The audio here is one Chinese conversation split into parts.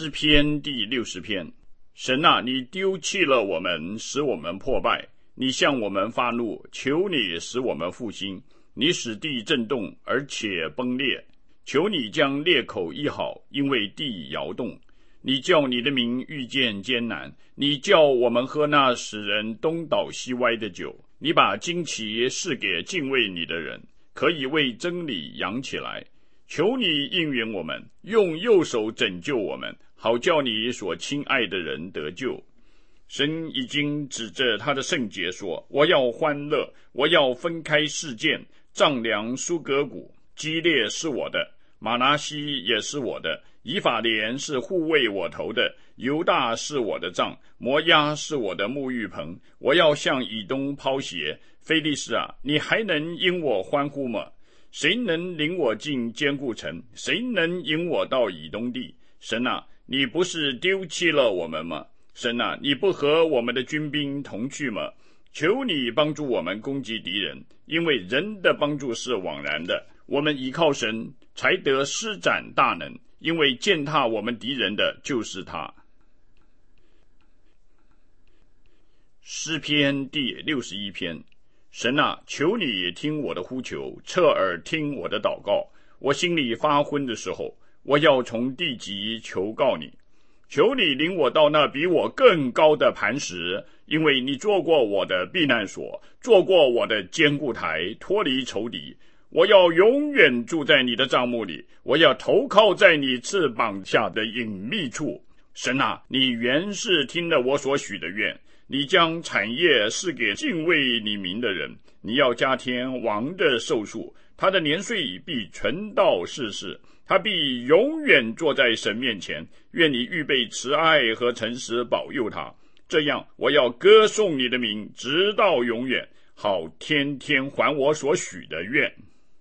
诗篇第60篇。神啊，你丢弃了我们，使我们破败，你向我们发怒，求你使我们复兴。你使地震动，而且崩裂，求你将裂口医好，因为地摇动。你叫你的民遇见艰难，你叫我们喝那使人东倒西歪的酒。你把旌旗赐给敬畏你的人，可以为真理扬起来。求你应允我们，用右手拯救我们，好叫你所亲爱的人得救。神已经指着他的圣洁说，我要欢乐，我要分开事件，丈量苏格谷。基列是我的，马拿西也是我的，以法莲是护卫我头的，犹大是我的杖，摩押是我的沐浴棚。我要向以东抛鞋。非利士啊，你还能因我欢呼吗？谁能领我进坚固城？谁能引我到以东地？神啊，你不是丢弃了我们吗？神啊，你不和我们的军兵同去吗？求你帮助我们攻击敌人，因为人的帮助是枉然的。我们依靠神，才得施展大能，因为践踏我们敌人的就是他。诗篇第61篇。神啊，求你听我的呼求，侧耳听我的祷告。我心里发昏的时候，我要从地极求告你。求你领我到那比我更高的磐石，因为你做过我的避难所，做过我的坚固台，脱离仇敌。我要永远住在你的帐幕里，我要投靠在你翅膀下的隐秘处。神啊，你原是听了我所许的愿，你将产业赐给敬畏你名的人。你要加添王的寿数，他的年岁必存到世世，他必永远坐在神面前。愿你预备慈爱和诚实保佑他，这样我要歌颂你的名直到永远，好天天还我所许的愿。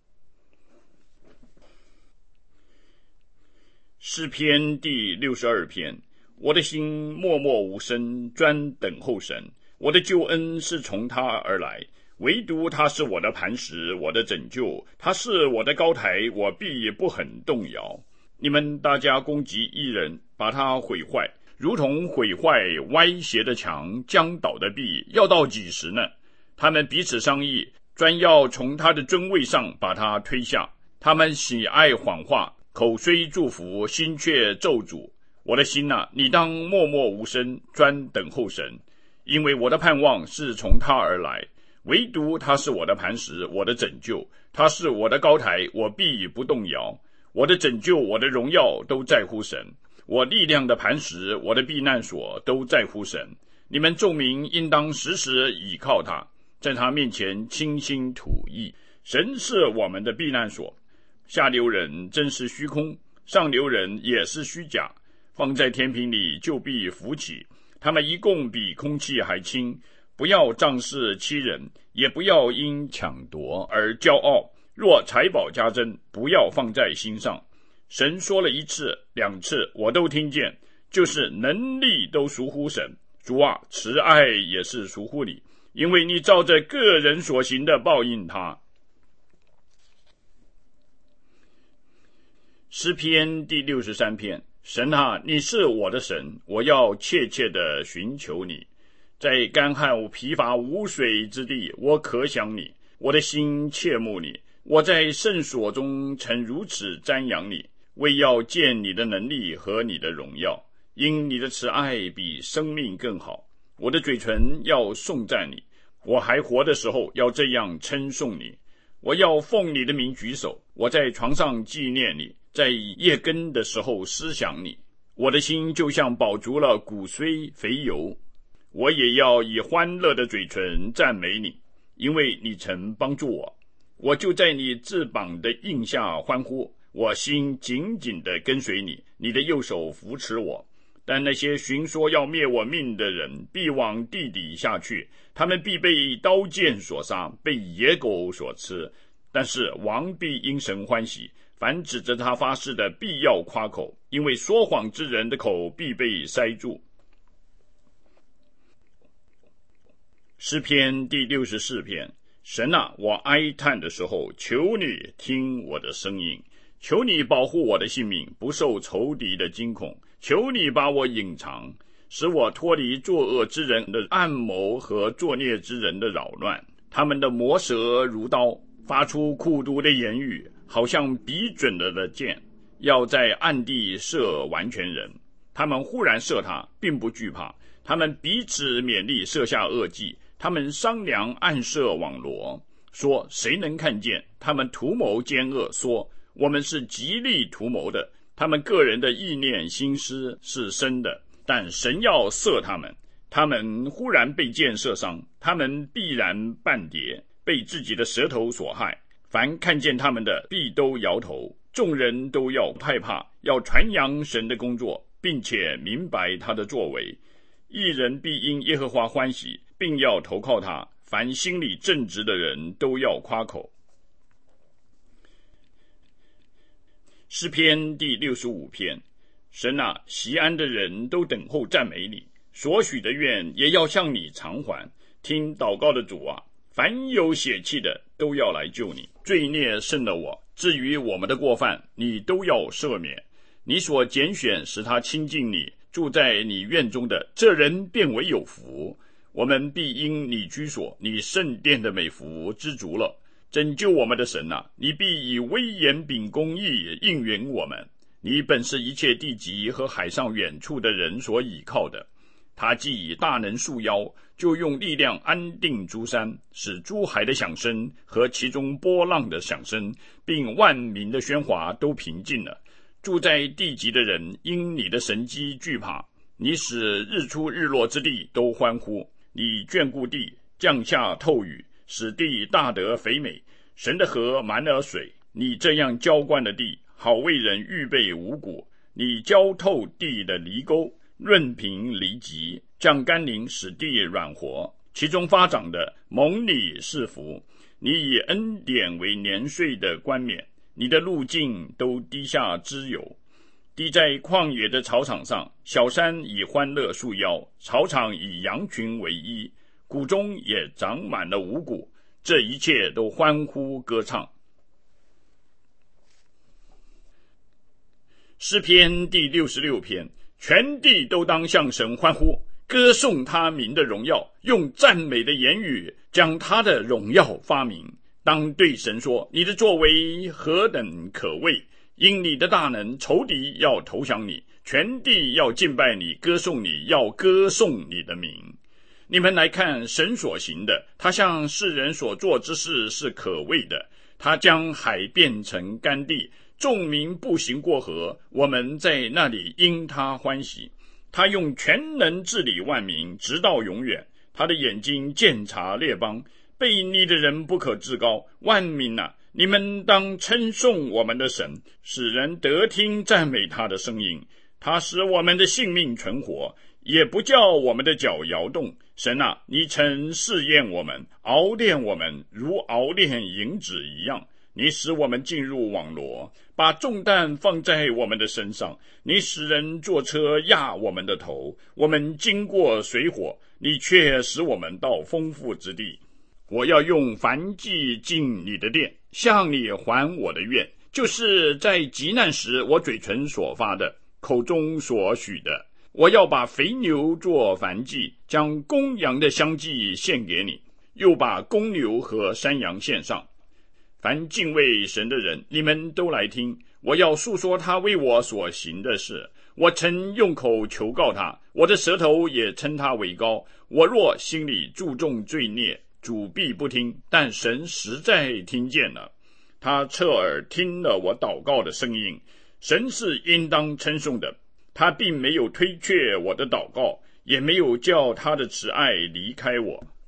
诗篇第62篇。我的心默默无声，专等候神。我的救恩是从他而来，唯独他是我的磐石，我的拯救。他是我的高台，我必不很动摇。你们大家攻击一人，把他毁坏，如同毁坏歪斜的墙，将倒的壁，要到几时呢？他们彼此商议，专要从他的尊位上把他推下。他们喜爱谎话，口虽祝福，心却咒诅。我的心啊，你当默默无声，专等候神，因为我的盼望是从他而来，唯独他是我的磐石，我的拯救。他是我的高台，我必不动摇。我的拯救，我的荣耀都在乎神，我力量的磐石，我的避难所都在乎神。你们众民应当时时倚靠他，在他面前倾心吐意。神是我们的避难所，下流人真是虚空，上流人也是虚假。放在天平里就必浮起，他们一共比空气还轻。不要仗势欺人，也不要因抢夺而骄傲。若财宝加增，不要放在心上。神说了1次2次，我都听见，就是能力都属乎神。主啊，慈爱也是属乎你，因为你照着个人所行的报应他。诗篇第63篇。神啊，你是我的神，我要切切地寻求你。在干旱疲乏无水之地，我可想你，我的心切慕你。我在圣所中曾如此瞻仰你，为要见你的能力和你的荣耀。因你的慈爱比生命更好，我的嘴唇要颂赞你。我还活的时候要这样称颂你。我要奉你的名举手，我在床上纪念你，在夜更的时候思想你。我的心就像饱足了骨髓肥油，我也要以欢乐的嘴唇赞美你，因为你曾帮助我。我就在你翅膀的印下欢呼，我心紧紧地跟随你，你的右手扶持我。但那些寻说要灭我命的人必往地底下去，他们必被刀剑所杀，被野狗所吃。但是王必因神欢喜，凡指着他发誓的必要夸口，因为说谎之人的口必被塞住。诗篇第64篇。神啊，我哀叹的时候，求你听我的声音， 求你保护我的性命，不受仇敌的惊恐，求你把我隐藏，使我脱离作恶之人的暗谋和作孽之人的扰乱。他们的魔舌如刀，发出苦毒的言语，好像笔准了的箭，要在暗地射完全人。他们忽然射他，并不惧怕，他们彼此勉励，设下恶计，他们商量暗设网罗，说谁能看见？他们图谋奸恶，说我们是极力图谋的。他们个人的意念心思是深的，但神要射他们。他们忽然被箭射伤，他们必然半跌，被自己的舌头所害。凡看见他们的，必都摇头。众人都要害怕，要传扬神的工作，并且明白他的作为。义人必因耶和华欢喜，并要投靠他。凡心里正直的人都要夸口。诗篇第65篇。神啊，锡安的人都等候赞美你，所许的愿也要向你偿还。听祷告的主啊，凡有血气的都要来救你。罪孽胜了我，至于我们的过犯，你都要赦免。你所拣选使他亲近你，住在你院中的，这人便为有福。我们必因你居所，你圣殿的美福知足了。拯救我们的神啊，你必以威严秉公义应允我们。你本是一切地极和海上远处的人所倚靠的。他既以大能束腰，就用力量安定诸山，使诸海的响声和其中波浪的响声，并万民的喧哗都平静了。住在地极的人因你的神迹惧怕，你使日出日落之地都欢呼。你眷顾地，降下透雨，使地大得肥美。神的河满了水，你这样浇灌的地，好为人预备五谷。你浇透地的犁沟，润平犁脊，降甘霖，使地软和。其中发长的蒙你是福。你以恩典为年岁的冠冕，你的路径都滴下脂油。滴在旷野的草场上，小山以欢乐束腰，草场以羊群为衣，谷中也长满了五谷。这一切都欢呼歌唱。诗篇第66篇。全地都当向神欢呼，歌颂他名的荣耀，用赞美的言语将他的荣耀发明。当对神说，你的作为何等可畏！因你的大能，仇敌要投降你，全地要敬拜你，歌颂你，要歌颂你的名。你们来看神所行的，他向世人所做之事是可畏的。他将海变成干地，众民步行过河，我们在那里因他欢喜。他用全能治理万民，直到永远。他的眼睛鉴察列邦，悖逆的人不可自高。万民啊，你们当称颂我们的神，使人得听赞美他的声音。他使我们的性命存活，也不叫我们的脚摇动。神啊，你曾试验我们，熬炼我们，如熬炼银子一样。你使我们进入网罗，把重担放在我们的身上。你使人坐车压我们的头，我们经过水火，你却使我们到丰富之地。我要用燔祭进你的殿，向你还我的愿，就是在急难时我嘴唇所发的，口中所许的。我要把肥牛做燔祭，将公羊的香祭献给你，又把公牛和山羊献上。凡敬畏神的人，你们都来听，我要述说他为我所行的事。我曾用口求告他，我的舌头也称他为高。我若心里注重罪孽，主必不听，但神实在听见了。他侧耳听了我祷告的声音。神是应当称颂的，他并没有推却我的祷告，也没有叫他的慈爱离开我。